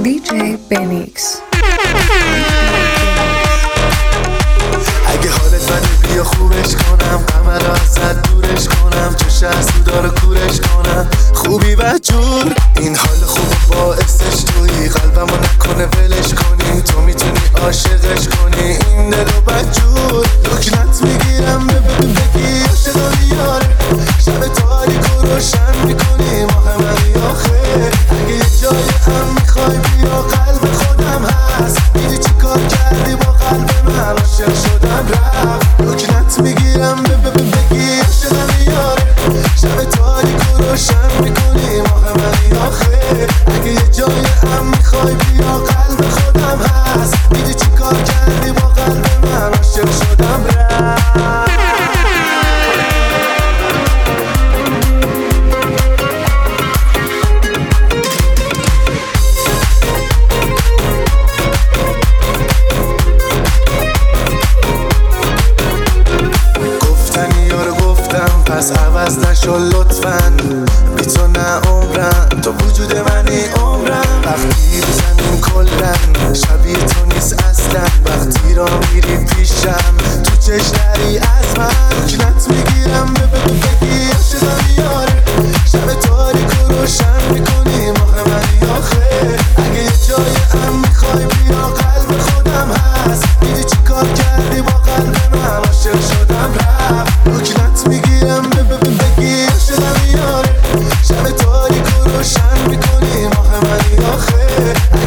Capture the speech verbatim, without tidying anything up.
دی جی بنیکس. اگه حالت منه بیا خوبش کنم، قمر ازت دورش کنم، تو شهسودا رو کورش کنم، خوبی و جور این حال خوب باعثش تویی، قلبمو نکنه ولش کنی، تو میتونی عاشقش کنی این دلو بدجور. لکنت میگیرم ببین بگی عاشقم یاره، شب تاریک و روشن میکنی ماه منی آخه. اگه یه جای هم میخوای بیا قلب خودم هست، دیدی چی کار کردی با قلب من، عاشق شدم رفت. لکنت میگیرم ببین بگی عاشقم یاره، شب تاریک و روشن میکنی ماه منی آخه. اگه یه جای هم میخوای بیا قلب خودم هست، دیدی چی کار کردی با قلب من، عاشق شدم رفت. پس عوض نشو لطفاً، بی تو نه عمرم، تو وجود منی عمرم. وقتی رو زمین کلن شبیه تو نیست اصلا، وقتی را میری پیشم تو چشنری از من. لکنت میگیرم ببین بگی عاشقم یاره، شب تاریک و روشن میکنی ماه منی آخه. اگه یه جای هم میخوای بیا قلب خودم هست، دیدی چی کار کردی با قلب من، عاشق شدم رفت. لکنت میگیرم ببین بگی عاشقم یاره، شب تاریک و روشن میکنی ماه منی آخه.